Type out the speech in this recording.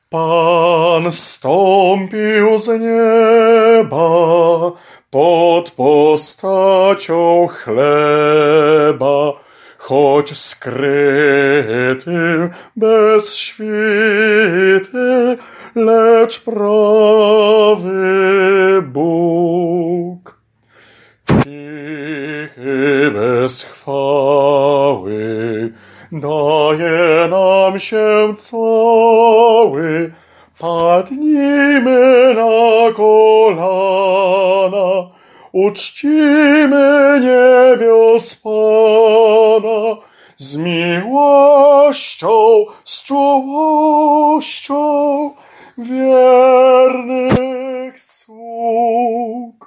Pan stąpił z nieba pod postacią chleba, choć skryty, bezświty, lecz prawy Bóg. Cichy, bez chwały, daje nam się cały. Padnijmy na kolana, uczcimy niebios Pana z miłością, z czułością wiernych sług.